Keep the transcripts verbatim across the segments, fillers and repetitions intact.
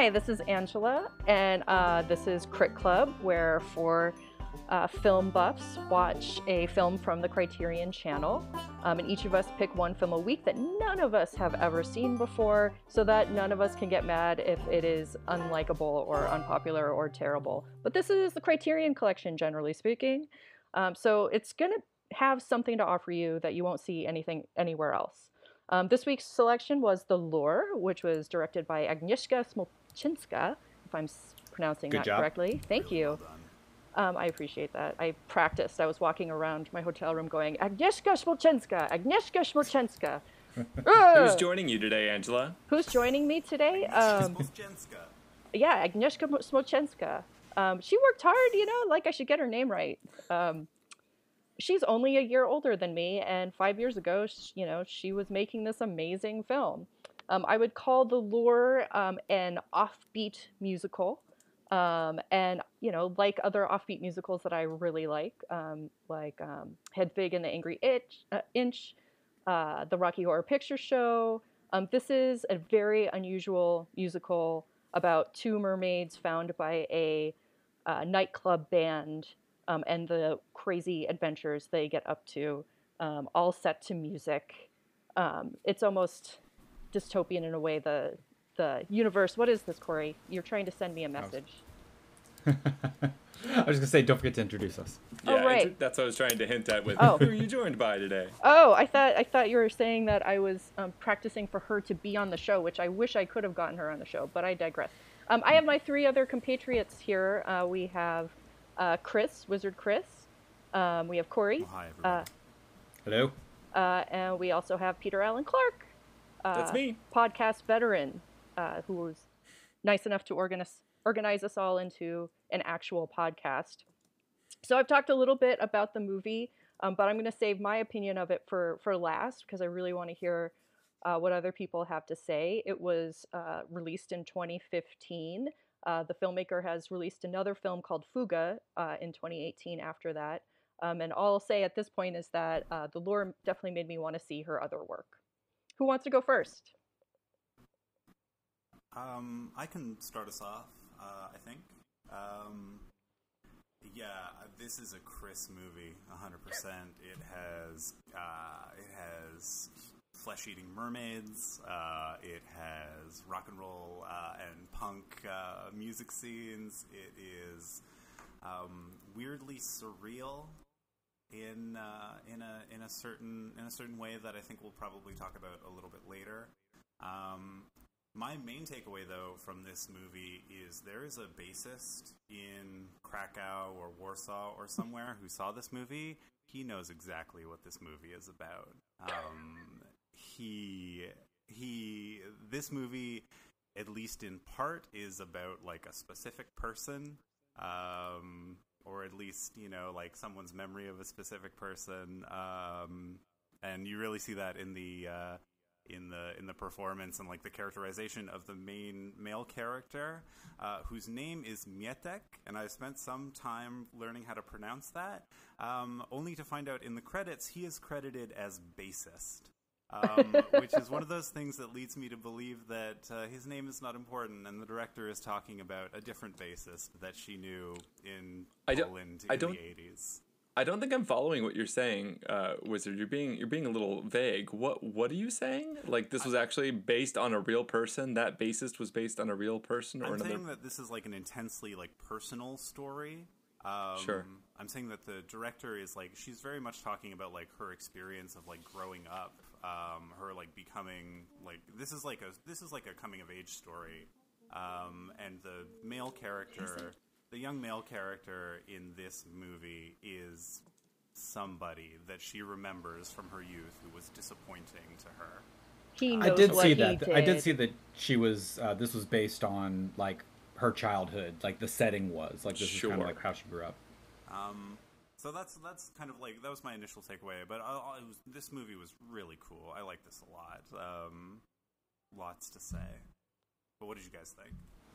Hi, this is Angela, and uh, this is Crit Club, where four uh, film buffs watch a film from the Criterion Channel, um, and each of us pick one film a week that none of us have ever seen before, so that none of us can get mad if it is unlikable or unpopular or terrible. But this is the Criterion Collection, generally speaking, um, so it's going to have something to offer you that you won't see anything anywhere else. Um, this week's selection was The Lure, which was directed by Agnieszka Smolczynska, if I'm s- pronouncing Good that job. correctly. Thank Really you. well Um, I appreciate that. I practiced. I was walking around my hotel room going, Agnieszka Smolczynska, Agnieszka Smolczynska. Who's Ugh! joining you today, Angela? Who's joining me today? Um, Smolczynska. yeah, Agnieszka Smolczynska. Um, she worked hard, you know, like I should get her name right. Um, she's only a year older than me, and five years ago, sh- you know, she was making this amazing film. Um, I would call The Lure um, an offbeat musical, um, and you know, like other offbeat musicals that I really like, um, like um, Hedwig and the Angry Itch, uh, Inch, uh, The Rocky Horror Picture Show. Um, this is a very unusual musical about two mermaids found by a uh, nightclub band um, and the crazy adventures they get up to, um, all set to music. Um, it's almost dystopian in a way. The the universe. What is this, Corey? You're trying to send me a message. I was gonna say, don't forget to introduce us. Oh, Yeah, right. int- that's what I was trying to hint at with Oh. who are you joined by today? Oh, I thought I thought you were saying that I was um, practicing for her to be on the show, which I wish I could have gotten her on the show, but I digress. Um, I have my three other compatriots here. Uh, we have uh, Chris, Wizard Chris. Um, we have Corey. Oh, hi, everybody. Uh, Hello. uh, and we also have Peter Allen Clark. Uh, That's me. Podcast veteran, uh, who was nice enough to organize organize us all into an actual podcast. So I've talked a little bit about the movie, um, but I'm going to save my opinion of it for, for last because I really want to hear uh, what other people have to say. It was uh, released in twenty fifteen. Uh, the filmmaker has released another film called Fuga uh, in twenty eighteen after that. Um, and all I'll say at this point is that uh, The Lure definitely made me want to see her other work. Who wants to go first? Um, I can start us off, uh, I think. Um, yeah, this is a Chris movie, one hundred percent. It has, uh, it has flesh-eating mermaids, uh, it has rock and roll uh, and punk uh, music scenes, it is um, weirdly surreal in uh, in a in a certain in a certain way that I think we'll probably talk about a little bit later. Um, my main takeaway, though, from this movie is there is a bassist in Krakow or Warsaw or somewhere who saw this movie. He knows exactly what this movie is about. Um, he he this movie, at least in part, is about like a specific person. Um, or at least, you know, like someone's memory of a specific person, um, and you really see that in the uh, in the in the performance and like the characterization of the main male character, uh, whose name is Mietek, and I spent some time learning how to pronounce that, um, only to find out in the credits he is credited as bassist. um, which is one of those things that leads me to believe that uh, his name is not important, and the director is talking about a different bassist that she knew in I don't- Poland I in don't- the eighties. I don't think I'm following what you're saying, uh, Wizard. You're being you're being a little vague. What what are you saying? Like this was actually based on a real person? That bassist was based on a real person or I'm another? saying that this is like an intensely like personal story. Um, Sure. I'm saying that the director is like, she's very much talking about like her experience of like growing up, um, her like becoming like this is like a this is like a coming of age story, um, and the male character, the young male character in this movie is somebody that she remembers from her youth who was disappointing to her. He knows I did what see he that. did. I did see that she was. Uh, this was based on like her childhood. Like the setting was like this is kind Sure. of like how she grew up. Um, so that's that's kind of like that was my initial takeaway. But I, I, it was, this movie was really cool. I like this a lot. Um, lots to say. But what did you guys think?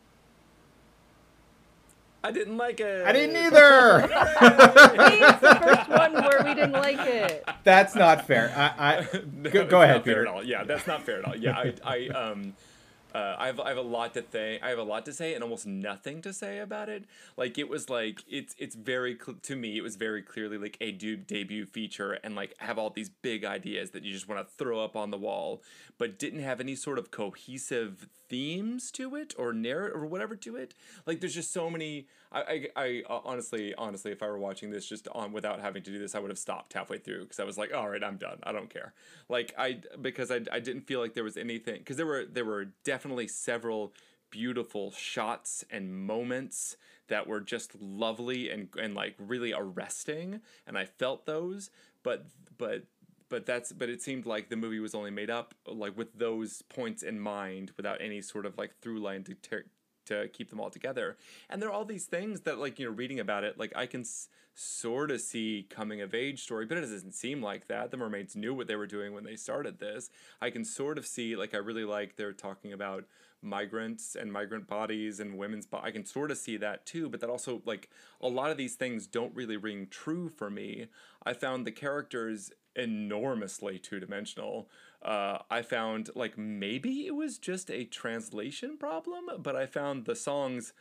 I didn't like it. I didn't either. He's the first one where we didn't like it. That's not fair. I, I No, go, it's go not ahead, fair Peter. at all. Yeah, that's not fair at all. Yeah, I, I um, Uh, I have I have a lot to say. I have a lot to say and almost nothing to say about it. Like it was like it's it's very cl- to me it was very clearly like a dude debut feature and like have all these big ideas that you just want to throw up on the wall, but didn't have any sort of cohesive themes to it or narrative or whatever to it. Like there's just so many. I I, I uh, honestly honestly if I were watching this just on without having to do this, I would have stopped halfway through because I was like, all right, I'm done. I don't care. Like I because I, I didn't feel like there was anything because there were there were definitely several beautiful shots and moments that were just lovely and and like really arresting, and I felt those, but but but that's but it seemed like the movie was only made up like with those points in mind without any sort of like through line to ter- to keep them all together. And there are all these things that like, you know, reading about it, like I can s- sort of see coming of age story, but it doesn't seem like that. The mermaids knew what they were doing when they started this. I can sort of see, like I really like they're talking about migrants and migrant bodies and women's bo- I can sort of see that too, but that also like a lot of these things don't really ring true for me. I found the characters enormously two-dimensional. Uh, I found like maybe it was just a translation problem, but I found the songs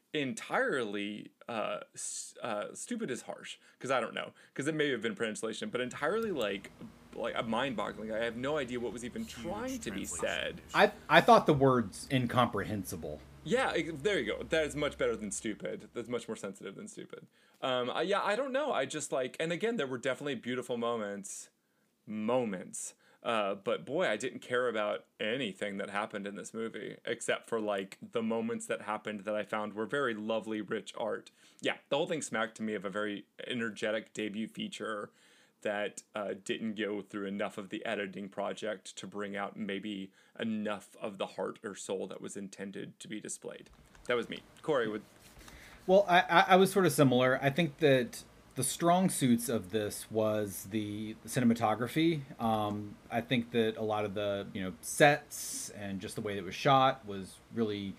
entirely uh, s- uh, stupid is harsh because I don't know because it may have been translation, but entirely like like a mind-boggling. I have no idea what was even Huge trying to be translation said. issue. I I thought the words incomprehensible. Yeah, ex- there you go. That is much better than stupid. That's much more sensitive than stupid. Um, I, yeah, I don't know. I just like, and again, there were definitely beautiful moments, moments. Uh, but boy, I didn't care about anything that happened in this movie except for like the moments that happened that I found were very lovely, rich art. Yeah, the whole thing smacked to me of a very energetic debut feature that uh, didn't go through enough of the editing project to bring out maybe enough of the heart or soul that was intended to be displayed. That was me. Corey would. Well, I, I, I was sort of similar. I think that the strong suits of this was the cinematography. Um, I think that a lot of the you know sets and just the way it was shot was really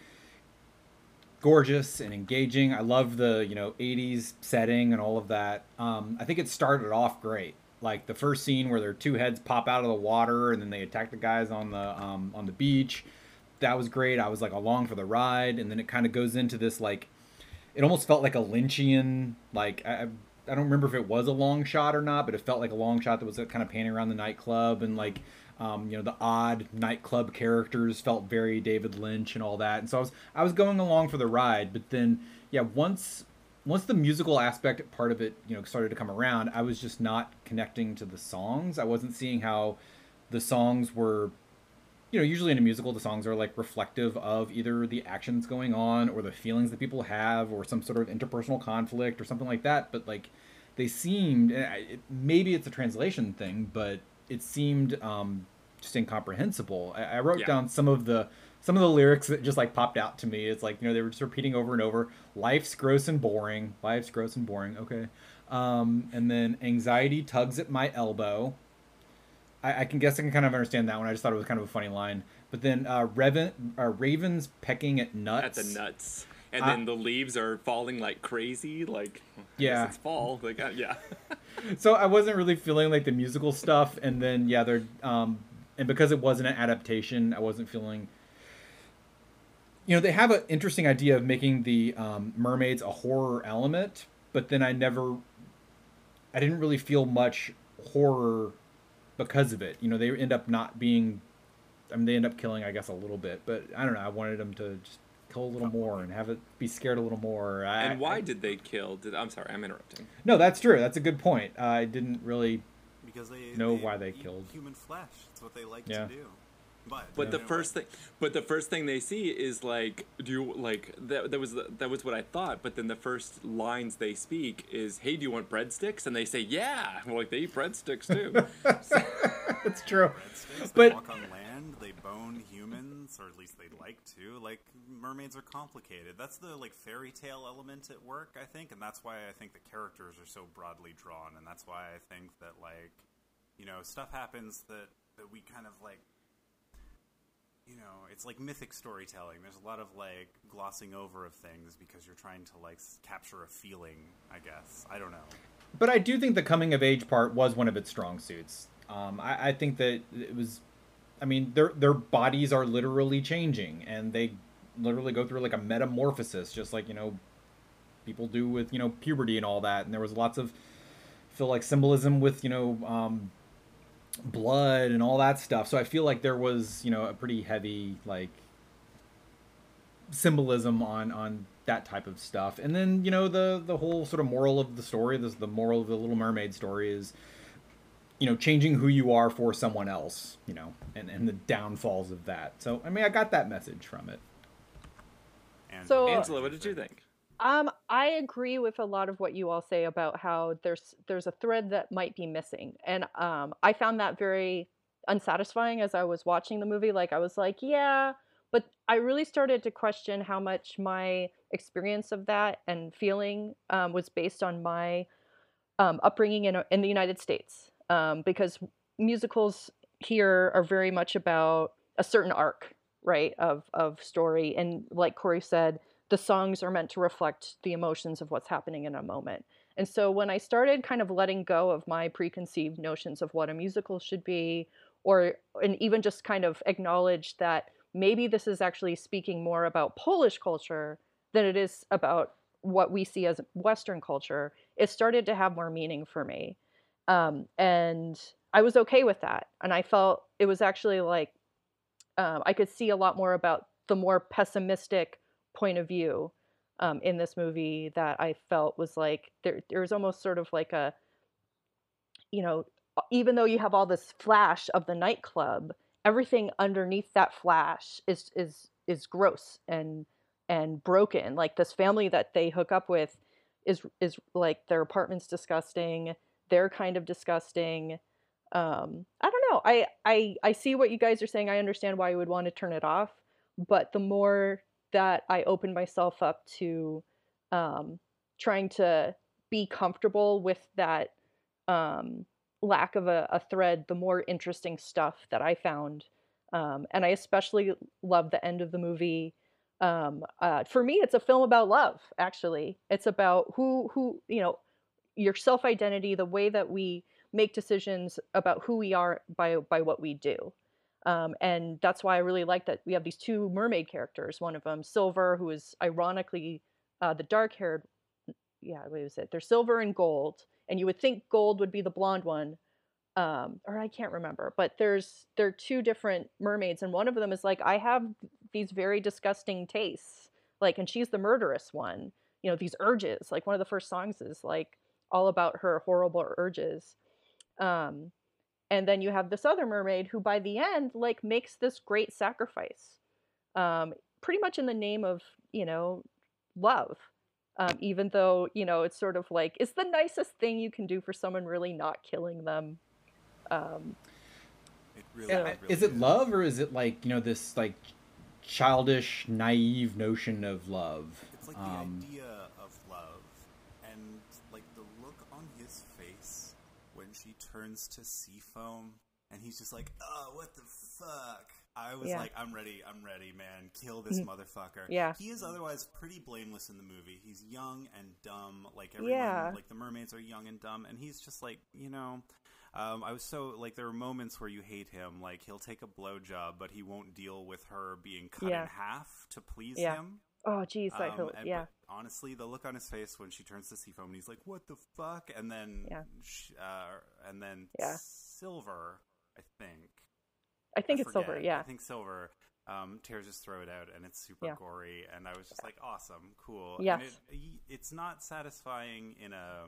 gorgeous and engaging. I love the you know eighties setting and all of that. Um, I think it started off great. Like the first scene where their two heads pop out of the water and then they attack the guys on the um, on the beach. That was great. I was like along for the ride, and then it kind of goes into this like it almost felt like a Lynchian like I, I don't remember if it was a long shot or not, but it felt like a long shot that was kind of panning around the nightclub and like um, you know the odd nightclub characters felt very David Lynch and all that. And so I was I was going along for the ride, but then yeah once once the musical aspect part of it you know started to come around, I was just not connecting to the songs. I wasn't seeing how the songs were you know, usually in a musical, the songs are like reflective of either the action that's going on or the feelings that people have or some sort of interpersonal conflict or something like that. But like they seemed, it, maybe it's a translation thing, but it seemed um, just incomprehensible. I, I wrote Yeah. down some of the some of the lyrics that just like popped out to me. It's like, you know, they were just repeating over and over. Life's gross and boring. Life's gross and boring. Okay. Um, and then anxiety tugs at my elbow. I, I can guess I can kind of understand that one. I just thought it was kind of a funny line. But then uh, Raven, uh, Ravens pecking at nuts. At the nuts. And Uh, then the leaves are falling like crazy. Like, I Yeah. guess it's fall. Like, uh, yeah. So I wasn't really feeling like the musical stuff. And then, yeah, they're, um, and because it wasn't an adaptation, I wasn't feeling, you know, they have an interesting idea of making the um, mermaids a horror element. But then I never, I didn't really feel much horror because of it. You know, they end up not being, I mean, they end up killing, I guess, a little bit, but I don't know. I wanted them to just kill a little more and have it be scared a little more. I, And why I, did they kill? Did I'm sorry, I'm interrupting. no, that's true. That's a good point. Uh, I didn't really Because they know they why they eat killed. human flesh. It's what they like Yeah. to do. But But the you know first what? thing, but the first thing they see is like, do you like that? That was the, that was what I thought. But then the first lines they speak is, "Hey, do you want breadsticks?" And they say, "Yeah." Well, like they eat breadsticks too. That's true. Breadsticks, But- they walk on land, they bone humans, or at least they'd like to. Like, mermaids are complicated. That's the, like, fairy tale element at work, I think, and that's why I think the characters are so broadly drawn, and that's why I think that, like, you know, stuff happens that, that we kind of, like, you know, it's like mythic storytelling. There's a lot of, like, glossing over of things because you're trying to, like, s- capture a feeling, I guess. I don't know. But I do think the coming of age part was one of its strong suits. Um, I, I think that it was, I mean, their their bodies are literally changing, and they literally go through like a metamorphosis, just like, you know, people do with, you know, puberty and all that. And there was lots of, I feel like, symbolism with, you know, um, blood and all that stuff. So I feel like there was, you know, a pretty heavy like symbolism on on that type of stuff. And then, you know, the the whole sort of moral of the story, this the moral of the Little Mermaid story is, you know, changing who you are for someone else, you know, and and the downfalls of that. So I mean, I got that message from it. So- Angela, what did you think? Um, I agree with a lot of what you all say about how there's there's a thread that might be missing, and um, I found that very unsatisfying as I was watching the movie. Like I was like, yeah, but I really started to question how much my experience of that and feeling um, was based on my um, upbringing in in the United States, um, because musicals here are very much about a certain arc, right, of of story, and like Corey said, the songs are meant to reflect the emotions of what's happening in a moment. And so when I started kind of letting go of my preconceived notions of what a musical should be, or and even just kind of acknowledge that maybe this is actually speaking more about Polish culture than it is about what we see as Western culture, it started to have more meaning for me. Um, and I was okay with that. And I felt it was actually like, um, I could see a lot more about the more pessimistic point of view um, in this movie that I felt was like there there's almost sort of like a, you know, even though you have all this flash of the nightclub, everything underneath that flash is is is gross and and broken. Like this family that they hook up with is is like their apartment's disgusting, they're kind of disgusting. um I don't know, I I I see what you guys are saying. I understand why you would want to turn it off, but the more that I opened myself up to um, trying to be comfortable with that um, lack of a, a thread, the more interesting stuff that I found. Um, and I especially love the end of the movie. Um, uh, for me, it's a film about love, actually. It's about who, who you know, your self-identity, the way that we make decisions about who we are by by what we do. Um, and that's why I really like that we have these two mermaid characters. One of them, Silver, who is ironically uh, the dark-haired. Yeah, what was it? They're Silver and Gold, and you would think Gold would be the blonde one, um, or I can't remember. But there's they're two different mermaids, and one of them is like, I have these very disgusting tastes, like, and she's the murderous one. You know, these urges. Like one of the first songs is like all about her horrible urges. Um, and then you have this other mermaid who by the end like makes this great sacrifice, um, pretty much in the name of, you know, love, um, even though, you know, it's sort of like it's the nicest thing you can do for someone, really not killing them. um, It really, Yeah. it really Is it love, or is it like, you know, this like childish, naive notion of love? It's like Um, the idea of love, and like the look on his face when she turns to Seafoam, and he's just like, "Oh, what the fuck!" I was Yeah. like, "I'm ready, I'm ready, man. Kill this Mhm. motherfucker." Yeah. He is otherwise pretty blameless in the movie. He's young and dumb, like everyone. Yeah. Like the mermaids are young and dumb, and he's just like, you know. Um, I was so like there were moments where you hate him. Like he'll take a blowjob, but he won't deal with her being cut Yeah. in half to please Yeah. him. oh geez, I Um, hope. and- Yeah. but honestly, the look on his face when she turns to Seafoam and he's like, "What the fuck?" And then, Yeah. sh- uh, and then Yeah. Silver, I think. I think I it's Silver. forget. Yeah. I think Silver um, tears his throat out, and it's super Yeah. gory. And I was just like, "Awesome, cool." Yes. And it, it's not satisfying in a.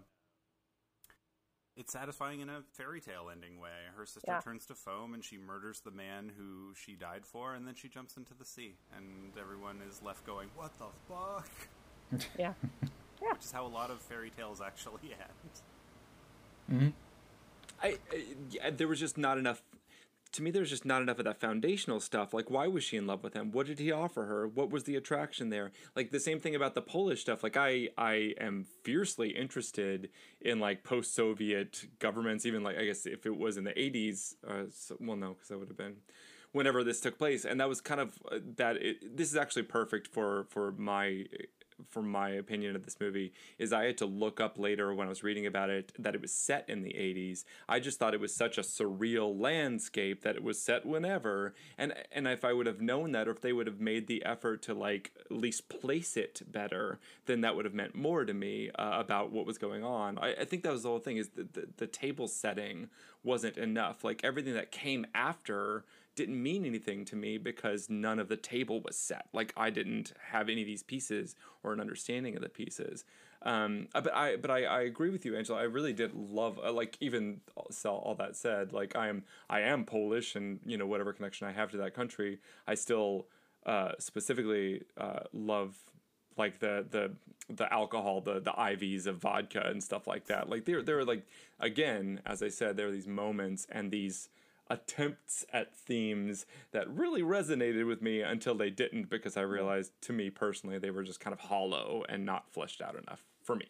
It's satisfying in a fairy tale ending way. Her sister Yeah. turns to foam and she murders the man who she died for, and then she jumps into the sea, and everyone is left going, "What the fuck?" Yeah. Yeah. Which is how a lot of fairy tales actually end. mhm. I, I yeah, there was just not enough. To me, there was just not enough of that foundational stuff. Like, why was she in love with him? What did he offer her? What was the attraction there? Like the same thing about the Polish stuff. Like, I I am fiercely interested in like post-Soviet governments. Even like I guess if it was in the eighties, uh, so, well, no, because that would have been whenever this took place, and that was kind of uh, that. It, this is actually perfect for for my from my opinion of this movie is I had to look up later when I was reading about it that it was set in the eighties. I just thought it was such a surreal landscape that it was set whenever. And and if I would have known that, or if they would have made the effort to like at least place it better, then that would have meant more to me uh, about what was going on. I, I think that was the whole thing, is the, the, the table setting wasn't enough. Like everything that came after didn't mean anything to me because none of the table was set. Like I didn't have any of these pieces or an understanding of the pieces. Um, but I, but I, I agree with you, Angela. I really did love, uh, like even all, all that said, like I am, I am Polish, and you know whatever connection I have to that country, I still uh, specifically uh, love like the the the alcohol, the the I Vs of vodka and stuff like that. Like there there were like, again, as I said, there are these moments and these attempts at themes that really resonated with me until they didn't, because I realized, to me personally, they were just kind of hollow and not fleshed out enough for me.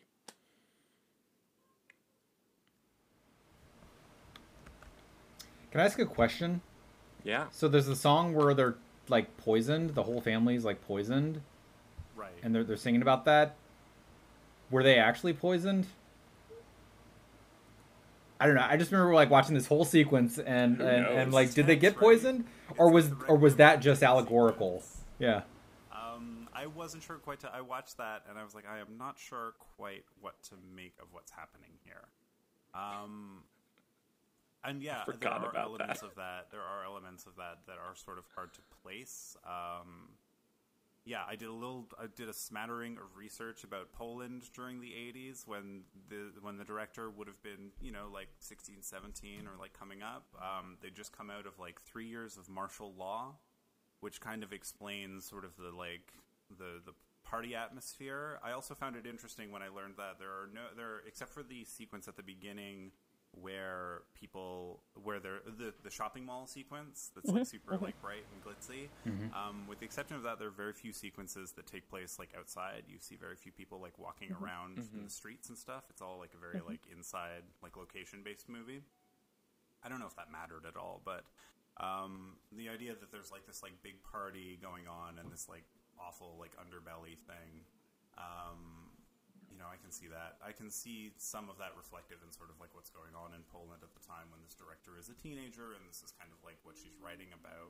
Can I ask a question? Yeah. So there's a song where they're like poisoned, the whole family's like poisoned. Right. And they're they're singing about that. Were they actually poisoned? I don't know. I just remember like watching this whole sequence and and, and like, did they get poisoned, or was or was that just allegorical? Yeah. Um, I wasn't sure quite. To, I watched that and I was like, I am not sure quite what to make of what's happening here. Um, and yeah, there Forgot are about elements that. of that. There are elements of that that are sort of hard to place. Um, Yeah, I did a little. I did a smattering of research about Poland during the eighties, when the when the director would have been, you know, like sixteen, seventeen, or like coming up. Um, they'd just come out of like three years of martial law, which kind of explains sort of the like the the party atmosphere. I also found it interesting when I learned that there are no there except for the sequence at the beginning where people where they're the the shopping mall sequence that's like super like bright and glitzy. Mhm. Um, with the exception of that, there are very few sequences that take place like outside. You see very few people like walking around in the streets and stuff. It's all like a very like inside like location based movie. I don't know if that mattered at all, but um, the idea that there's like this like big party going on and this like awful like underbelly thing. Um, You know, I can see that. I can see some of that reflected in sort of like what's going on in Poland at the time when this director is a teenager, and this is kind of like what she's writing about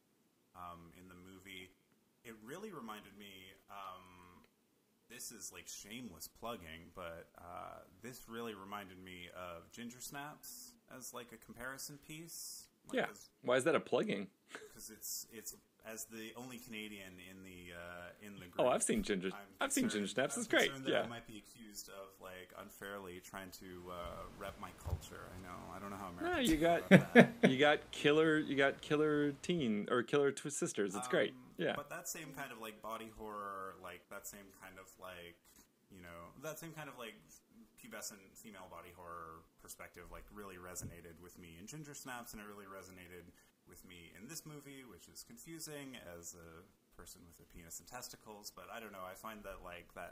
um, in the movie. It really reminded me, um, this is like shameless plugging, but uh, this really reminded me of Ginger Snaps as like a comparison piece. Like Yeah. Why is that a plugging? Because it's it's as the only Canadian in the uh, in the group. Oh, I've seen Ginger. I'm I've seen concerned- Ginger Snaps. I'm It's great. concerned that Yeah. I might be accused of like unfairly trying to uh, rep my culture. I know. I don't know how No, Americans you feel got about that. you got killer you got killer teen or killer twist sisters. It's great. Um, Yeah. But that same kind of like body horror, like that same kind of like you know that same kind of like pubescent female body horror perspective, like really resonated with me in Ginger Snaps, and it really resonated with me in this movie, which is confusing as a person with a penis and testicles. But I don't know. I find that like that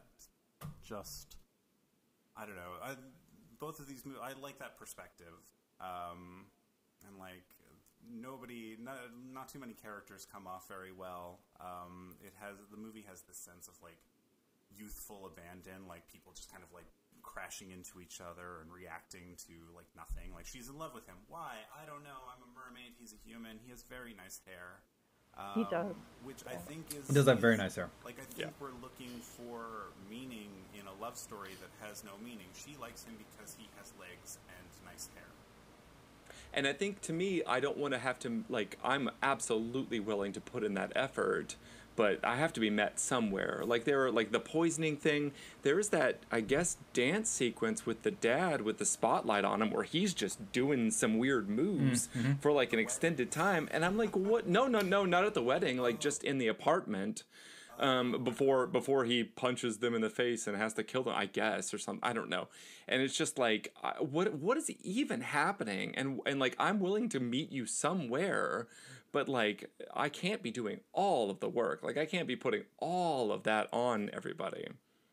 just I don't know. I, both of these movies, I like that perspective, um, and like nobody, not, not too many characters come off very well. Um, it has the movie has this sense of like youthful abandon, like people just kind of like crashing into each other and reacting to like nothing. Like she's in love with him. Why? I don't know. I'm a mermaid. He's a human. He has very nice hair. Um, He does. Which I think is He does have very nice hair. like, I think Yeah. we're looking for meaning in a love story that has no meaning. She likes him because he has legs and nice hair. And I think to me, I don't want to have to, like, I'm absolutely willing to put in that effort, but I have to be met somewhere. Like, there are, like, the poisoning thing. There's that, I guess, dance sequence with the dad with the spotlight on him where he's just doing some weird moves Mm-hmm. for, like, an extended time. And I'm like, what? No, no, no, not at the wedding. Like, just in the apartment. Um, before before he punches them in the face and has to kill them, I guess, or something. I don't know. And it's just like, I- what what is even happening? And and like, I'm willing to meet you somewhere, but like, I can't be doing all of the work. Like, I can't be putting all of that on everybody.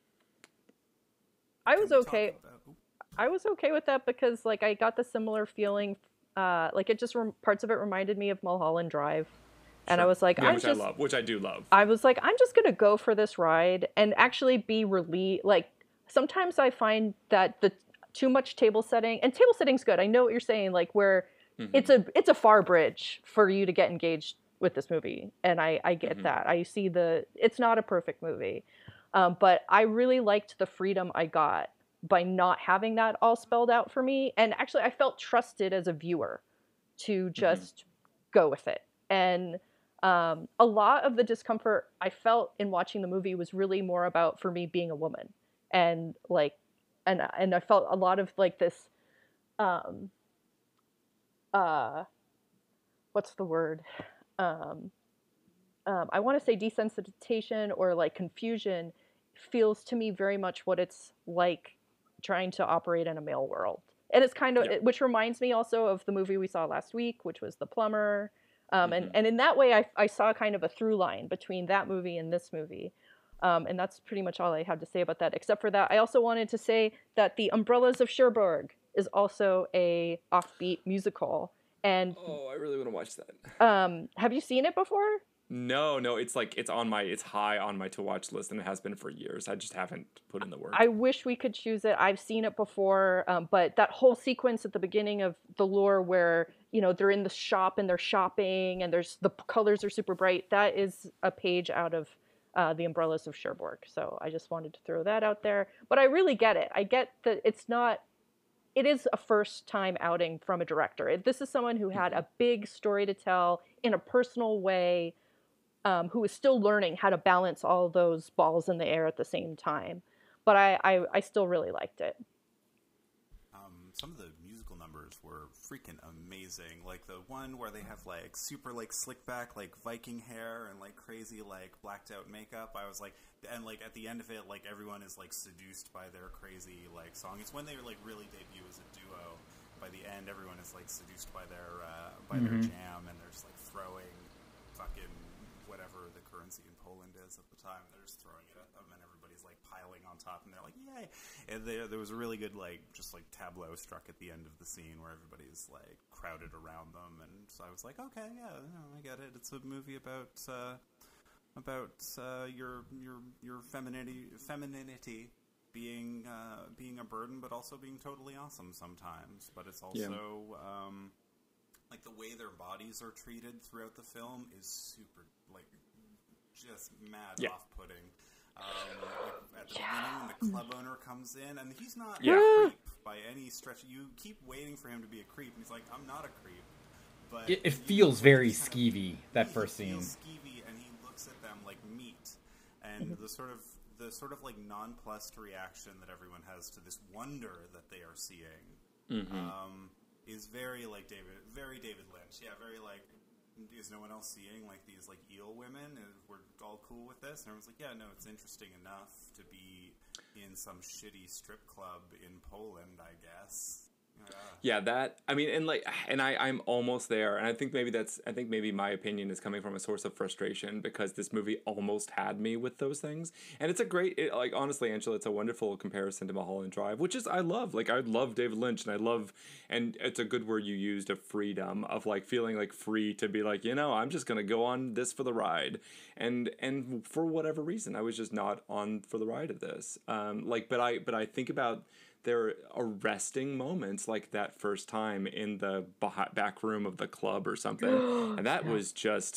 I was Can we talk okay. about- oop. I was okay with that because like I got the similar feeling. Uh, like it just rem- parts of it reminded me of Mulholland Drive. And Sure. I was like, Yeah, I'm which just, I love, which I do love. I was like, I'm just gonna go for this ride and actually be relieved. Like sometimes I find that the too much table setting, and table setting's good. I know what you're saying, like where Mm-hmm. it's a it's a far bridge for you to get engaged with this movie, and I I get Mhm. that. I see the it's not a perfect movie, um, but I really liked the freedom I got by not having that all spelled out for me, and actually I felt trusted as a viewer to just go with it. And um, a lot of the discomfort I felt in watching the movie was really more about for me being a woman, and like, and and I felt a lot of like this, um, uh, what's the word? Um, um, I want to say desensitization or like confusion feels to me very much what it's like trying to operate in a male world. And it's kind of, Yep. which reminds me also of the movie we saw last week, which was The Plumber. Um, and, Mhm. and in that way, I, I saw kind of a through line between that movie and this movie. Um, and that's pretty much all I have to say about that. Except for that, I also wanted to say that The Umbrellas of Cherbourg is also a offbeat musical. And Oh, I really want to watch that. um, have you seen it before? No, no, it's like it's on my it's high on my to watch list, and it has been for years. I just haven't put in the work. I wish we could choose it. I've seen it before, um, but that whole sequence at the beginning of The Lure where, you know, they're in the shop and they're shopping and there's the colors are super bright. That is a page out of uh, The Umbrellas of Cherbourg. So I just wanted to throw that out there. But I really get it. I get that it's not, it is a first time outing from a director. This is someone who had a big story to tell in a personal way, um, who is still learning how to balance all those balls in the air at the same time. But I, I, I still really liked it. Um, some of the musical numbers were freaking amazing. Like the one where they have like super like slick back like Viking hair and like crazy like blacked out makeup. I was like, and like at the end of it, like everyone is like seduced by their crazy like song. It's when they like really debut as a duo. By the end, everyone is like seduced by their uh, by Mhm. their jam, and they're just like throwing fucking whatever the currency in Poland is at the time. They're just throwing it at them, and everybody's like piling on top, and they're like, "Yay!" And there, there was a really good like just like tableau struck at the end of the scene where everybody's like crowded around them, and so I was like, "Okay, yeah, no, I get it. It's a movie about uh, about uh, your your your femininity femininity being uh, being a burden, but also being totally awesome sometimes. But it's also um, like the way their bodies are treated throughout the film is super, like, just mad Yeah. off-putting. Um, like at the beginning, when the club owner comes in, and he's not Yeah. a creep by any stretch. You keep waiting for him to be a creep, and he's like, "I'm not a creep." But It, it you- feels like, very he's kind of- skeevy, that he first scene. feels skeevy, and he looks at them like meat, and the sort of the sort of like nonplussed reaction that everyone has to this wonder that they are seeing Mhm. um, is very like David, very David Lynch. Yeah, very like, is no one else seeing like these like eel women? And we're all cool with this, and everyone's like, yeah, no, it's interesting enough to be in some shitty strip club in Poland, I guess. Yeah. Yeah, that I mean, and like, and I I'm almost there, and I think maybe that's I think maybe my opinion is coming from a source of frustration because this movie almost had me with those things, and it's a great it, like honestly, Angela, it's a wonderful comparison to Mulholland Drive, which is I love like I love David Lynch, and I love, and it's a good word you used of freedom of like feeling like free to be like you know I'm just gonna go on this for the ride, and and for whatever reason I was just not on for the ride of this, um like but I but I think about. There are arresting moments like that first time in the back room of the club or something. And that Yeah. was just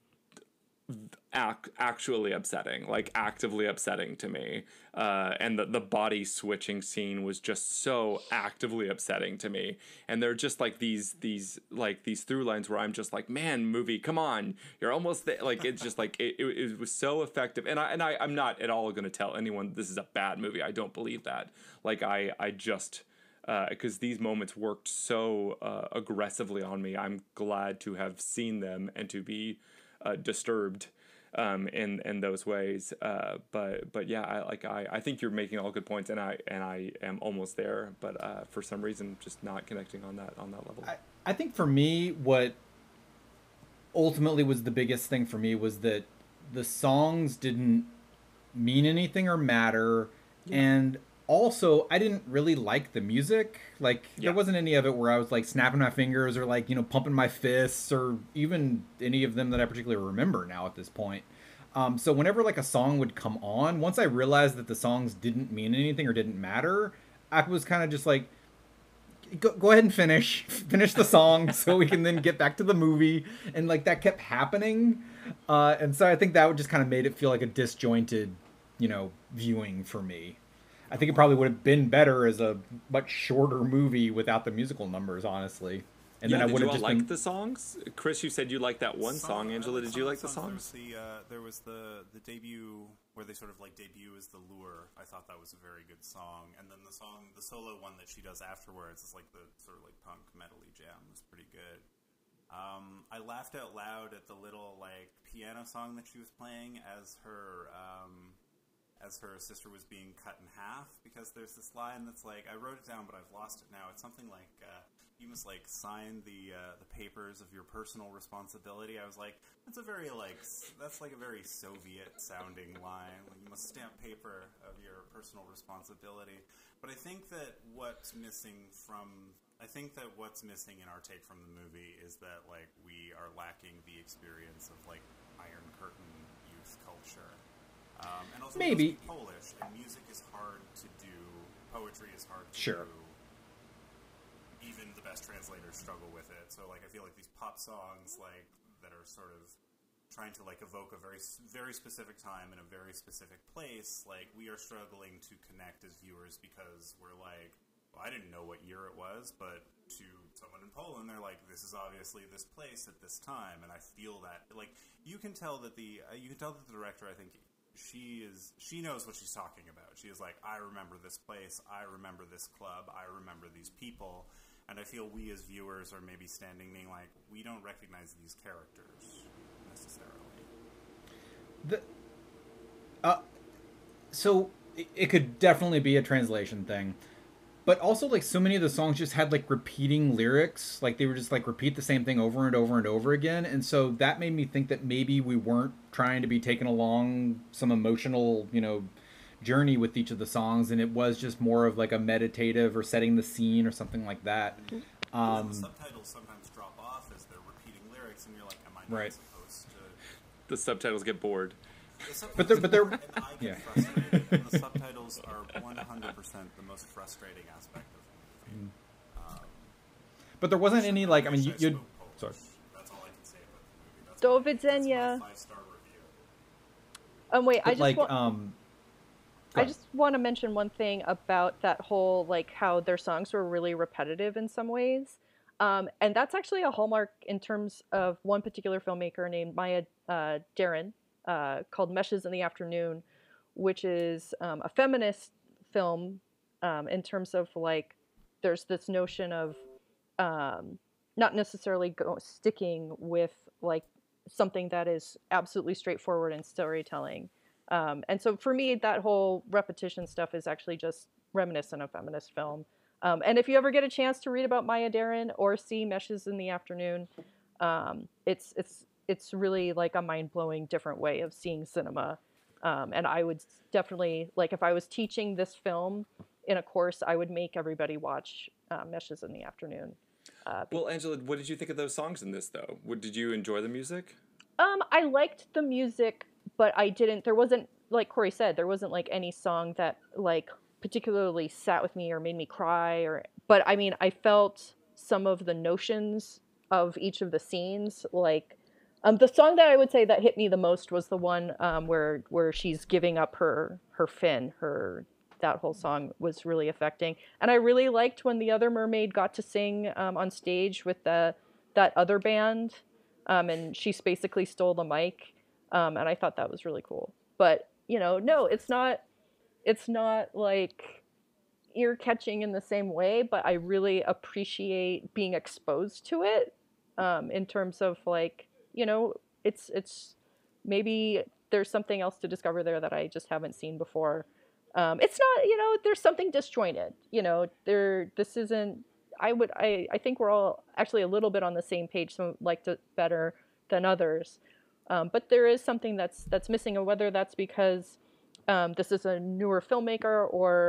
ac- actually upsetting, like actively upsetting to me. Uh, and the, the body switching scene was just so actively upsetting to me. And they're just like these, these, like these through lines where I'm just like, man, movie, come on. You're almost there. Like, it's just like, it, it, it was so effective. And I, and I, I'm not at all going to tell anyone this is a bad movie. I don't believe that. Like, I, I just, because uh, these moments worked so uh, aggressively on me. I'm glad to have seen them and to be uh, disturbed um, in in those ways. Uh, but but yeah, I like I, I think you're making all good points, and I and I am almost there. But uh, for some reason, just not connecting on that on that level. I, I think for me, what ultimately was the biggest thing for me was that the songs didn't mean anything or matter, and also I didn't really like the music. Like Yeah. there wasn't any of it where I was like snapping my fingers or like, you know, pumping my fists or even any of them that I particularly remember now at this point. Um, so whenever like a song would come on, once I realized that the songs didn't mean anything or didn't matter, I was kind of just like, go, go ahead and finish, finish the song so we can then get back to the movie. And like that kept happening. Uh, and so I think that would just kind of made it feel like a disjointed, you know, viewing for me. I think it probably would have been better as a much shorter movie without the musical numbers, honestly. And yeah, then I did would you have all just like been... the songs? Chris, you said you liked that one Some- song. I Angela, like did some you of like the There was songs? the uh, there was the the debut where they sort of like debut as the lure. I thought that was a very good song, and then the song, the solo one that she does afterwards, is like the sort of like punk metally jam. Was pretty good. Um, I laughed out loud at the little like piano song that she was playing as her um, as her sister was being cut in half, because there's this line that's like, I wrote it down but I've lost it now. It's something like uh, you must like sign the uh, the papers of your personal responsibility. I was like, that's a very like s- that's like a very Soviet sounding line. Like, you must stamp paper of your personal responsibility. But I think that what's missing from I think that what's missing in our take from the movie is that like we are lacking the experience of like Iron Curtain youth culture. Um, and also Maybe. we Polish, and music is hard to do. Poetry is hard to Sure. do. Even the best translators struggle with it. So, like, I feel like these pop songs, like, that are sort of trying to like evoke a very, very specific time in a very specific place. Like, we are struggling to connect as viewers because we're like, well, I didn't know what year it was, but to someone in Poland, they're like, this is obviously this place at this time, and I feel that. Like, you can tell that the uh, you can tell that the director, I think. She is. She knows what she's talking about. She is like, I remember this place. I remember this club. I remember these people. And I feel we as viewers are maybe standing being like, we don't recognize these characters necessarily. The, uh, so it, it could definitely be a translation thing. But also, like, so many of the songs just had, like, repeating lyrics. Like, they were just, like, repeat the same thing over and over and over again. And so that made me think that maybe we weren't trying to be taken along some emotional, you know, journey with each of the songs. And it was just more of, like, a meditative or setting the scene or something like that. And Um, the subtitles sometimes drop off as they're repeating lyrics, and you're like, am I not Right. supposed to... The subtitles get bored. The But they're- but they're- and I get yeah. frustrated, and the subtitles are one hundred percent the most frustrating aspect of the movie. Um, but there wasn't any, like, I mean, you, wish you'd... spoke Polish. Sorry. That's all I can say about the movie. That's Do my- widzenia. That's my five-star review. Um, wait, I But, just like, want. um... go I ahead. just want to mention one thing about that whole, like, how their songs were really repetitive in some ways. Um, and that's actually a hallmark in terms of one particular filmmaker named Maya uh, Deren, uh, called Meshes in the Afternoon, which is um, a feminist film um, in terms of, like, there's this notion of um, not necessarily go, sticking with, like, something that is absolutely straightforward in storytelling. Um, and so for me, that whole repetition stuff is actually just reminiscent of feminist film. Um, and if you ever get a chance to read about Maya Deren or see Meshes in the Afternoon, um, it's it's it's really like a mind-blowing different way of seeing cinema. Um, and I would definitely, like, if I was teaching this film in a course, I would make everybody watch uh, Meshes in the Afternoon. Uh, Well, Angela, what did you think of those songs in this, though? What, did you enjoy the music? Um, I liked the music, but I didn't. There wasn't, like Corey said, there wasn't like any song that like particularly sat with me or made me cry. Or, but I mean, I felt some of the notions of each of the scenes. Like, um, the song that I would say that hit me the most was the one um, where where she's giving up her her fin. Her that whole song was really affecting, and I really liked when the other mermaid got to sing um, on stage with the that other band. Um, and she basically stole the mic, um, and I thought that was really cool. But you know, no, it's not. It's not like ear catching in the same way. But I really appreciate being exposed to it. Um, in terms of like, you know, it's it's maybe there's something else to discover there that I just haven't seen before. Um, it's not, you know, there's something disjointed. You know, there. This isn't. I would I, I think we're all actually a little bit on the same page. Some liked it better than others, um, but there is something that's that's missing, and whether that's because um, this is a newer filmmaker or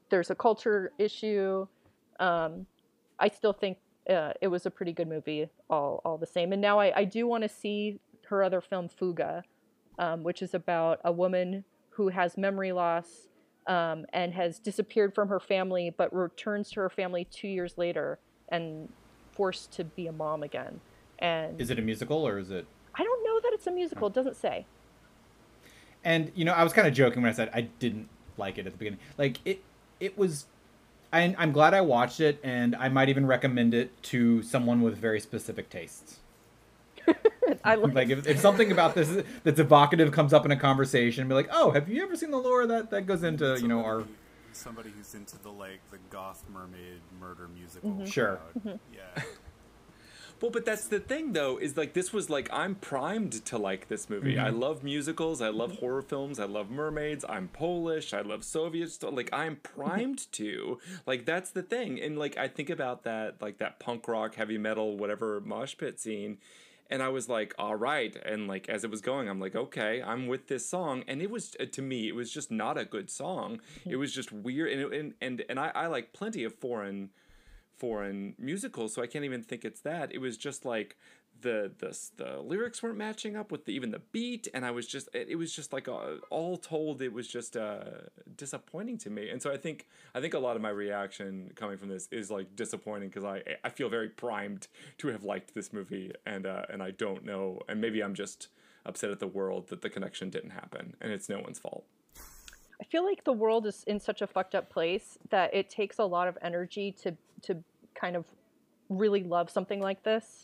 there's a culture issue. Um, I still think uh, it was a pretty good movie, all all the same. And now I, I do want to see her other film, Fuga, um, which is about a woman who has memory loss um, and has disappeared from her family, but returns to her family two years later and forced to be a mom again. And Is it a musical or is it? I don't know that it's a musical. It doesn't say. And you know, I was kind of joking when I said I didn't like it at the beginning. Like it, it was. I, I'm glad I watched it, and I might even recommend it to someone with very specific tastes. I like, Like if, if something about this that's evocative comes up in a conversation, be like, "Oh, have you ever seen the lore that that goes into you know our?" Somebody who's into the like the goth mermaid murder musical. Mm-hmm. Sure. crowd. Yeah. Well, but that's the thing, though, is like this was like I'm primed to like this movie. Mm-hmm. I love musicals. I love horror films. I love mermaids. I'm Polish. I love Soviet stuff. Like I'm primed to. Like that's the thing. And like I think about that, like that punk rock, heavy metal, whatever mosh pit scene. And I was like, all right. And like as it was going, I'm like, okay, I'm with this song. And it was, to me, it was just not a good song. It was just weird. And it, and and, and I, I like plenty of foreign. foreign musicals, so I can't even think it's that. It was just like the the the lyrics weren't matching up with the, even the beat, and I was just it, it was just like uh, all told, it was just uh, disappointing to me. And so I think I think a lot of my reaction coming from this is like disappointing because I I feel very primed to have liked this movie, and uh, and I don't know, and maybe I'm just upset at the world that the connection didn't happen, and it's no one's fault. I feel like the world is in such a fucked up place that it takes a lot of energy to to kind of really love something like this.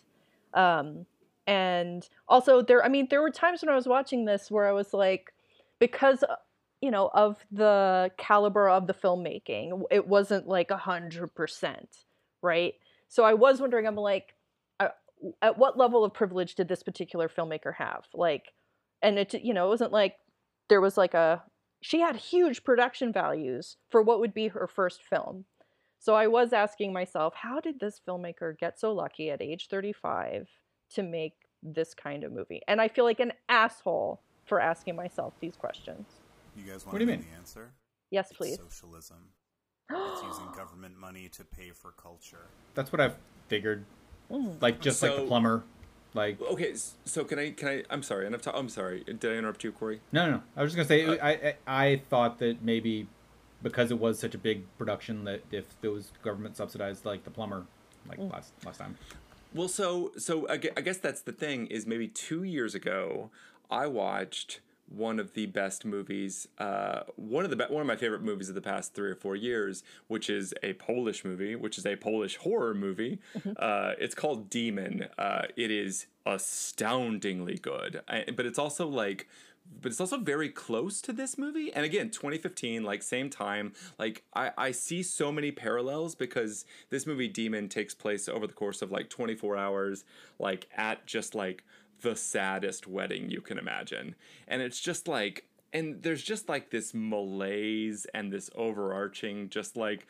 Um, and also there, I mean, there were times when I was watching this where I was like, because, you know, of the caliber of the filmmaking, it wasn't like a hundred percent, right? So I was wondering, I'm like, uh, at what level of privilege did this particular filmmaker have? Like, and it, you know, it wasn't like there was like a, she had huge production values for what would be her first film. So I was asking myself, how did this filmmaker get so lucky at age thirty-five to make this kind of movie? And I feel like an asshole for asking myself these questions. You guys want What do to you know mean? the answer? Yes, It's please. socialism. It's using government money to pay for culture. That's what I've figured. Mm. Like just like the So- plumber. Like Okay, s- so can I can I I'm sorry, and I'm, I'm sorry. Did I interrupt you, Corey? no, no, no. I was just gonna say I, I I thought that maybe because it was such a big production that if it was government subsidized like the plumber like last last time. Well, so so I gue- I guess that's the thing is maybe two years ago I watched one of the best movies, uh, one of the be- one of my favorite movies of the past three or four years, which is a Polish movie, which is a Polish horror movie. Uh, it's called Demon. Uh, it is astoundingly good, I, but it's also like. But it's also very close to this movie. And again, twenty fifteen, like same time, like I, I see so many parallels because this movie Demon takes place over the course of like twenty-four hours, like at just like the saddest wedding you can imagine. And it's just like, and there's just like this malaise and this overarching, just like,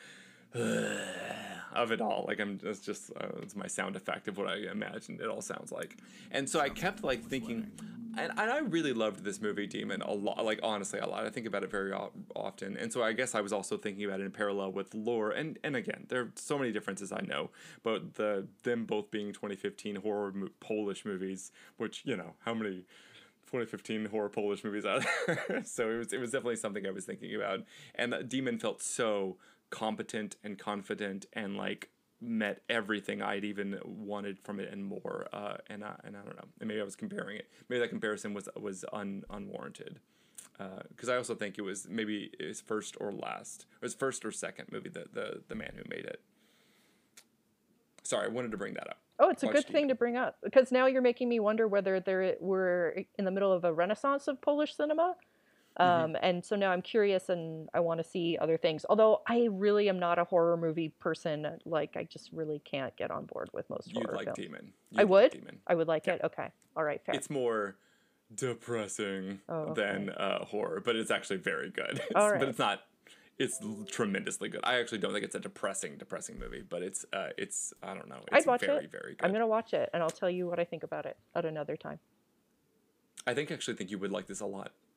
of it all. Like I'm it's just uh, it's my sound effect of what I imagined it all sounds like. And so I kept like thinking, and, and I really loved this movie Demon a lot, like honestly a lot. I think about it very o- often. And so I guess I was also thinking about it in parallel with lore. And and again, there are so many differences I know, but the them both being twenty fifteen horror mo- Polish movies, which, you know, how many twenty fifteen horror Polish movies out there. So it was it was definitely something I was thinking about. And that Demon felt so competent and confident and like met everything I'd even wanted from it and more. Uh, and I, and I don't know. And maybe I was comparing it. Maybe that comparison was was un, unwarranted. Because uh, I also think it was maybe his first or last, or his first or second movie. The the the man who made it. Sorry, I wanted to bring that up. Oh, it's a Watch good Demon. thing to bring up because now you're making me wonder whether there we're in the middle of a renaissance of Polish cinema. Um, Mm-hmm. And so now I'm curious and I want to see other things. Although I really am not a horror movie person. Like, I just really can't get on board with most You'd horror like films. Demon. I You'd would? Like Demon. I would like it? Okay. All right, fair. It's more depressing Oh, okay. than uh, horror, but it's actually very good. It's, All right. But it's not. It's l- tremendously good. I actually don't think it's a depressing, depressing movie, but it's uh, it's I don't know. It's I'd watch very, it. very good. I'm going to watch it and I'll tell you what I think about it at another time. I think actually think you would like this a lot.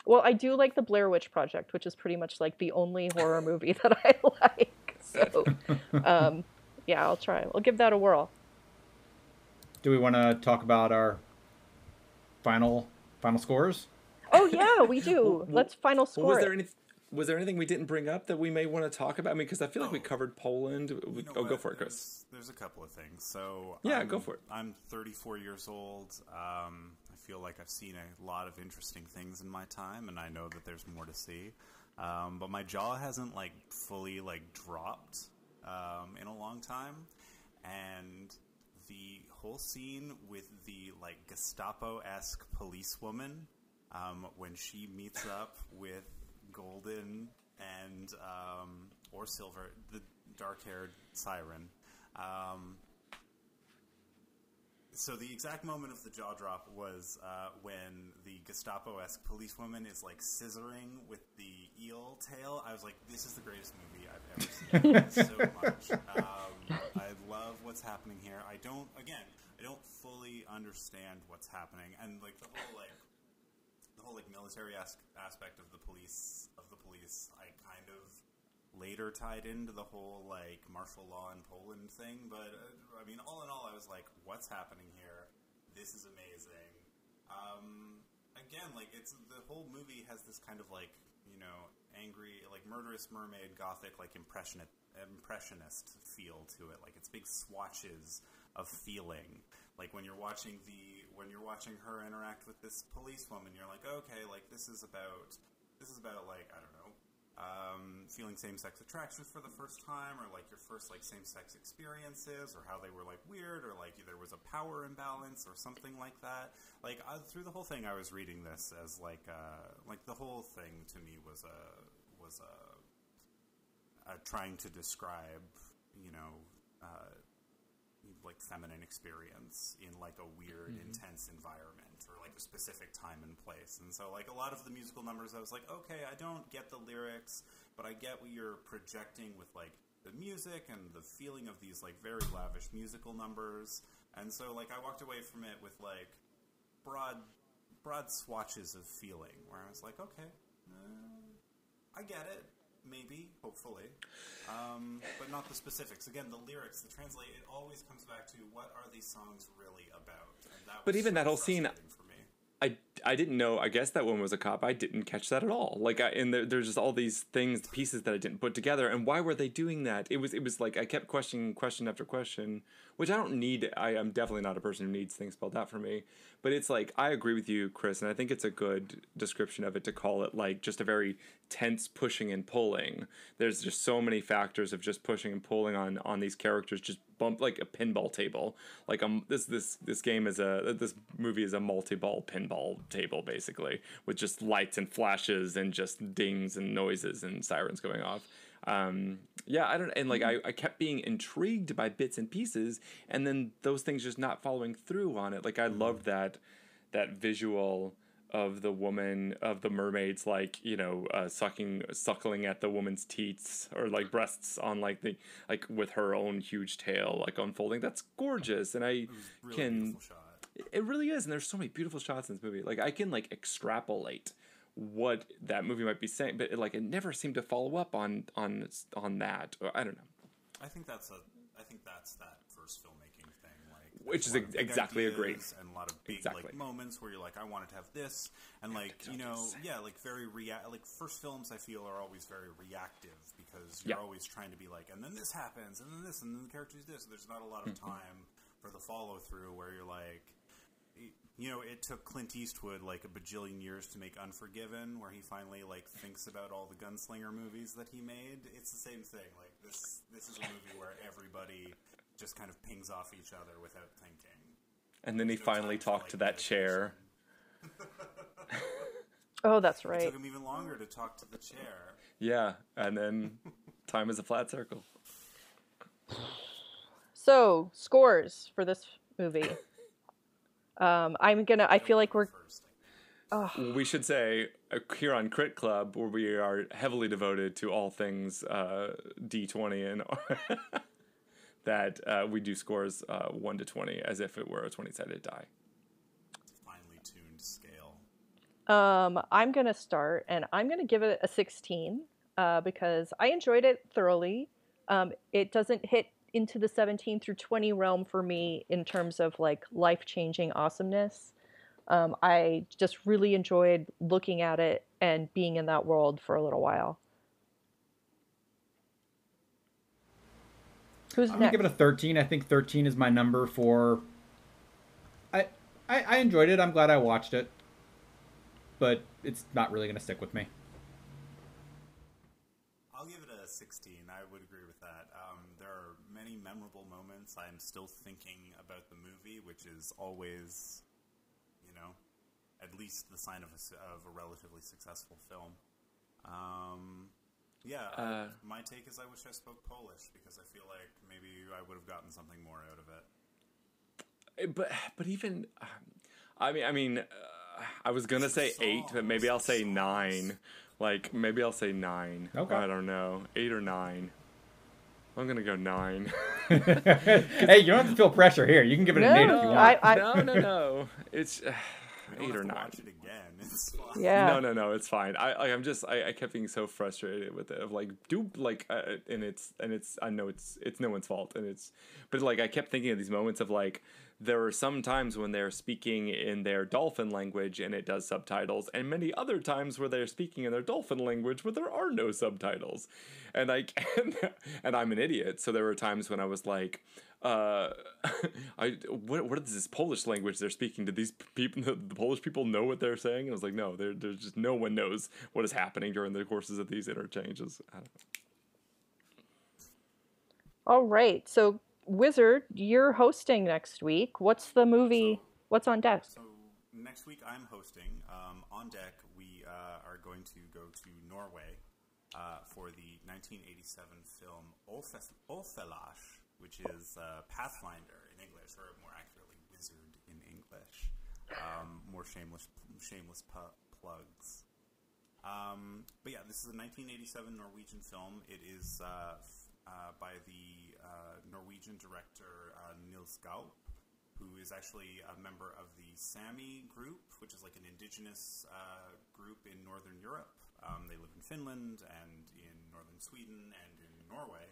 Well, I do like the Blair Witch Project, which is pretty much like the only horror movie that I like. So, um, yeah, I'll try. I'll give that a whirl. Do we want to talk about our final final scores? Oh yeah, we do. Well, Let's final well, score was it. there any? Was there anything we didn't bring up that we may want to talk about? I mean, because I feel like we Oh. covered Poland. We, You know oh, go what? for it, Chris. There's, there's a couple of things. So Yeah, I'm, go for it. I'm thirty-four years old. Um, I feel like I've seen a lot of interesting things in my time, and I know that there's more to see. Um, but my jaw hasn't like fully like dropped um, in a long time, and the whole scene with the like Gestapo-esque policewoman um, when she meets up with Golden and um, or Silver, the dark-haired siren. Um, so the exact moment of the jaw drop was uh, when the Gestapo-esque policewoman is like scissoring with the eel tail. I was like, "This is the greatest movie I've ever seen." So much. Um, I love what's happening here. I don't. Again, I don't fully understand what's happening, and like the whole like. The whole like military as- aspect of the police of the police, I kind of later tied into the whole like martial law in Poland thing. But uh, I mean, all in all, I was like, "What's happening here? This is amazing." Um, again, like it's the whole movie has this kind of like you know angry, like murderous mermaid, gothic, like impressionist impressionist feel to it. Like it's big swatches of feeling. Like when you're watching the when you're watching her interact with this policewoman, you're like, okay, like this is about this is about like I don't know, um, feeling same-sex attractions for the first time, or like your first like same-sex experiences, or how they were like weird, or like there was a power imbalance, or something like that. Like I, through the whole thing, I was reading this as like uh, like the whole thing to me was a was a, a trying to describe you know. Uh, like feminine experience in like a weird, mm-hmm. intense environment or like a specific time and place. And so like a lot of the musical numbers, I was like, okay, I don't get the lyrics, but I get what you're projecting with like the music and the feeling of these like very lavish musical numbers. And so like I walked away from it with like broad, broad swatches of feeling where I was like, okay, uh, I get it. Maybe, hopefully, um, but not the specifics. Again, the lyrics, the translate, it always comes back to what are these songs really about? And that was but even so that whole scene, for me. I, I didn't know. I guess that one was a cop. I didn't catch that at all. Like, I, and there, there's just all these things, pieces that I didn't put together. And why were they doing that? It was, it was like I kept questioning, question after question, which I don't need. I am definitely not a person who needs things spelled out for me. But it's like I agree with you, Chris, and I think it's a good description of it to call it like just a very tense pushing and pulling. There's just so many factors of just pushing and pulling on on these characters, just bump like a pinball table. Like um, this this this game is a this movie is a multi-ball pinball table basically, with just lights and flashes and just dings and noises and sirens going off. Um, yeah, I don't, and like I, I kept being intrigued by bits and pieces, and then those things just not following through on it. Like I loved that that visual of the woman of the mermaids, like you know, uh, sucking suckling at the woman's teats or like breasts on like the like with her own huge tail like unfolding. That's gorgeous, and I It was a really can. beautiful shot. It really is, and there's so many beautiful shots in this movie. Like I can like extrapolate what that movie might be saying, but it, like it never seemed to follow up on on on that. Or, I don't know. I think that's a. I think that's that first filmmaking thing, like Which there's is a lot of ex- big exactly ideas agreed. and a lot of big Exactly. like moments where you're like, I wanted to have this, and like you know, yeah, like very rea- like first films I feel are always very reactive because you're Yeah. always trying to be like, and then this happens, and then this, and then the character is this. There's not a lot of time for the follow through where you're like. You know, it took Clint Eastwood like a bajillion years to make Unforgiven, where he finally like thinks about all the gunslinger movies that he made. It's the same thing. Like this, this is a movie where everybody just kind of pings off each other without thinking. And then he There's no finally time for, talked like, to that chair. Oh, that's It right. took him even longer to talk to the chair. Yeah, and then time is a flat circle. So, scores for this movie. Um, I'm gonna. I feel like we're. First, I think. Oh, We should say uh, here on Crit Club, where we are heavily devoted to all things uh, D twenty and that uh, we do scores uh, one to twenty as if it were a twenty-sided die. Finely tuned scale. Um, I'm gonna start, and I'm gonna give it a sixteen uh, because I enjoyed it thoroughly. Um, it doesn't hit into the seventeen through twenty realm for me in terms of like life-changing awesomeness. Um, I just really enjoyed looking at it and being in that world for a little while. Who's I'm gonna next? give it a thirteen. I think thirteen is my number for. I, I I enjoyed it. I'm glad I watched it, but it's not really gonna stick with me. I'll give it a sixteen. I would agree with that. Um, there are many memorable moments. I'm still thinking about the movie, which is always, you know, at least the sign of a, of a relatively successful film. Um, yeah, Uh, my take is I wish I spoke Polish because I feel like maybe I would have gotten something more out of it. But but even, um, I mean I mean, uh, I was gonna say eight, but maybe I'll say nine. Like maybe I'll say nine. Okay. I don't know, eight or nine. I'm gonna go nine. Hey, you don't have to feel pressure here. You can give it an No, eight if you want. I- I- no no no. It's uh, I don't eight have or to nine. watch it again. It's fine. Yeah. No, no, no. It's fine. I, I I'm just, I, I kept being so frustrated with it. Of like, do like, uh, and it's, and it's, I know it's, it's no one's fault, and it's, but like, I kept thinking of these moments of like, there are some times when they're speaking in their dolphin language and it does subtitles, and many other times where they're speaking in their dolphin language where there are no subtitles, and I, and, and I'm an idiot, so there were times when I was like, uh, I what what is this Polish language they're speaking? Did these people, the, the Polish people, know what they're saying? And I was like, no, there there's just no one knows what is happening during the courses of these interchanges. I don't know. All right. So, Wizard, you're hosting next week. What's the movie? What's on deck? So next week I'm hosting. Um, on deck, we uh, are going to go to Norway uh, for the nineteen eighty-seven film Othelash, which is uh, Pathfinder in English, or more accurately, Wizard in English. Um, more shameless, shameless pu- plugs. Um, but yeah, this is a nineteen eighty-seven Norwegian film. It is uh, f- uh, by the uh, Norwegian director uh, Nils Gaup, who is actually a member of the Sami group, which is like an indigenous uh, group in Northern Europe. Um, they live in Finland and in northern Sweden and in Norway.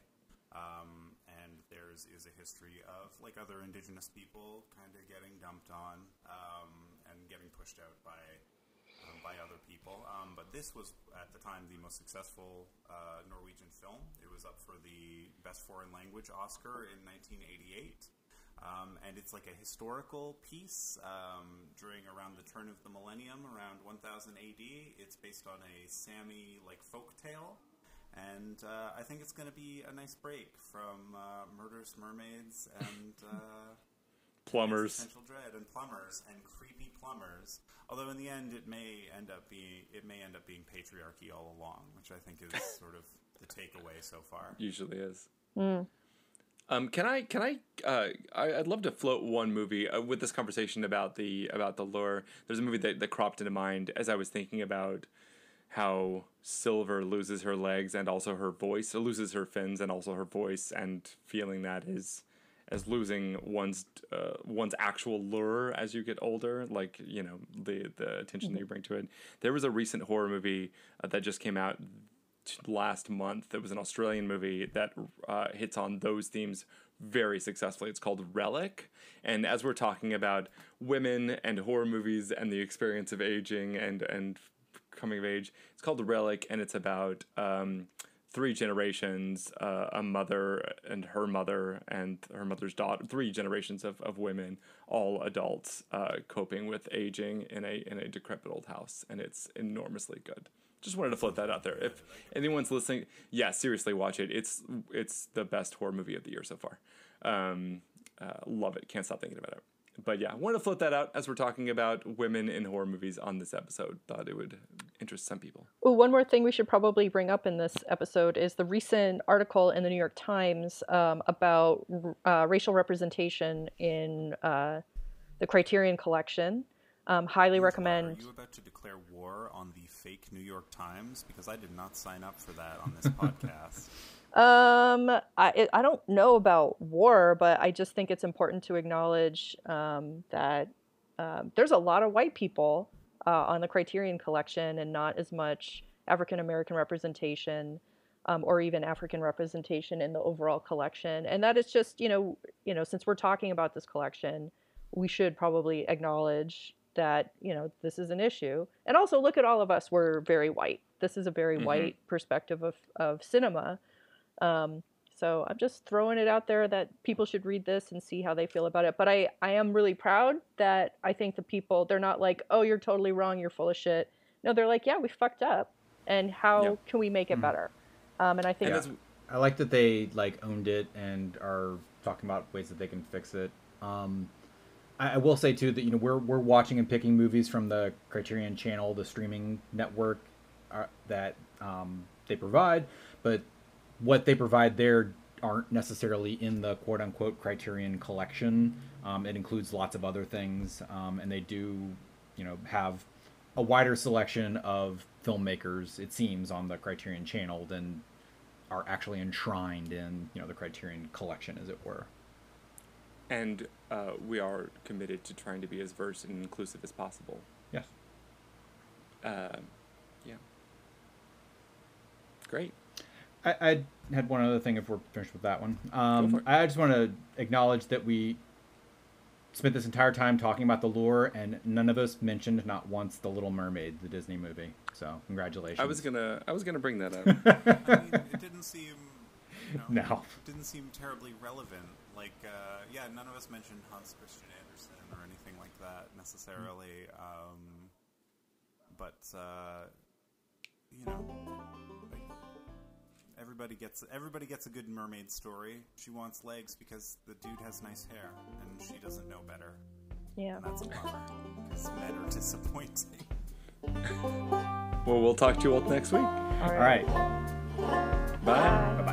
Um, and theirs is a history of, like other indigenous people, kind of getting dumped on um, and getting pushed out by um, by other people. Um, but this was, at the time, the most successful uh, Norwegian film. It was up for the Best Foreign Language Oscar in nineteen eighty-eight. Um, and it's like a historical piece um, during around the turn of the millennium, around one thousand A D. It's based on a Sami like folk tale, and uh, I think it's going to be a nice break from uh, Murderous Mermaids and uh, Plumbers. Existential Dread and plumbers and creepy plumbers. Although in the end, it may end up being it may end up being patriarchy all along, which I think is sort of the takeaway so far. Usually is. Mm. Um, can I can I, uh, I I'd love to float one movie uh, with this conversation about the about the lure. There's a movie that, that cropped into mind as I was thinking about how Silver loses her legs and also her voice, loses her fins and also her voice, and feeling that is as losing one's uh, one's actual lure as you get older, like, you know, the the attention that you bring to it. There was a recent horror movie uh, that just came out last month. It was an Australian movie that uh, hits on those themes very successfully. It's called Relic, and as we're talking about women and horror movies and the experience of aging and and coming of age, it's called Relic, and it's about um, three generations, uh, a mother and her mother and her mother's daughter, three generations of, of women, all adults, uh, coping with aging in a in a decrepit old house, and it's enormously good. Just wanted to float that out there. If anyone's listening, yeah, seriously, watch it. It's it's the best horror movie of the year so far. Um, uh, love it. Can't stop thinking about it. But yeah, wanted to float that out as we're talking about women in horror movies on this episode. Thought it would interest some people. Ooh, one more thing we should probably bring up in this episode is the recent article in the New York Times um, about uh, racial representation in uh, the Criterion Collection. Um, highly recommend. Are you about to declare war on the fake New York Times? Because I did not sign up for that on this podcast. Um, I it, I don't know about war, but I just think it's important to acknowledge um, that um, there's a lot of white people uh, on the Criterion Collection and not as much African American representation, um, or even African representation in the overall collection. And that is just, you know, you know, since we're talking about this collection, we should probably acknowledge that, you know, this is an issue. And also look at all of us, we're very white. This is a very mm-hmm. white perspective of, of cinema. Um, so I'm just throwing it out there that people should read this and see how they feel about it. But I, I am really proud that I think the people, they're not like, oh, you're totally wrong, you're full of shit. No, they're like, yeah, we fucked up. And how yeah. can we make it mm-hmm. better? Um, and I think... Yeah. I like that they like owned it and are talking about ways that they can fix it. Um, I, I will say, too, that you know we're we're watching and picking movies from the Criterion Channel, the streaming network uh, that um, they provide, but what they provide there aren't necessarily in the quote-unquote Criterion Collection. Um, it includes lots of other things, um, and they do, you know, have a wider selection of filmmakers, it seems, on the Criterion Channel than are actually enshrined in, you know, the Criterion Collection, as it were. And uh, we are committed to trying to be as diverse and inclusive as possible. Yes. Uh, yeah. Great. I, I had one other thing if we're finished with that one. Um, I just want to acknowledge that we spent this entire time talking about The Lure, and none of us mentioned not once The Little Mermaid, the Disney movie. So congratulations. I was gonna, I was gonna bring that up. I mean, it didn't seem, you know, no, didn't seem terribly relevant. Like, uh, yeah, none of us mentioned Hans Christian Andersen or anything like that necessarily. Um, but uh, you know. Like, Everybody gets everybody gets a good mermaid story. She wants legs because the dude has nice hair, and she doesn't know better. Yeah, and that's a bummer because men are disappointing. Well, we'll talk to you all next week. All right. All right. Bye. Bye.